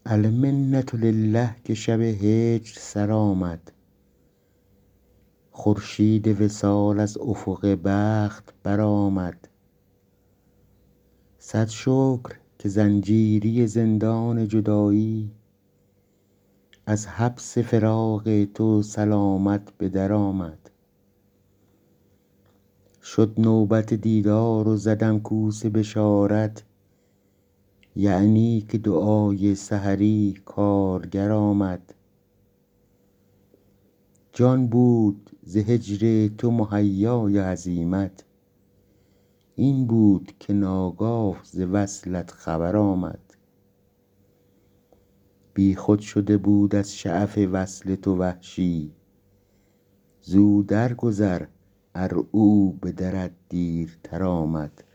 المنة لله که شب هجر سر آمد، خورشید وصال از افق بخت برآمد. صد شکر که زنجیری زندان جدایی، از حبس فراق تو سلامت به در آمد. شد نوبت دیدار و زدم کوس بشارت، یعنی که دعای سحری کارگر آمد. جان بود ز هجر تو مهیای عزیمت، این بود که ناگاه ز وصلت خبر آمد. بی خود شده بود از شعف وصل تو وحشی، زو درگذر ار او به درت دیرتر آمد.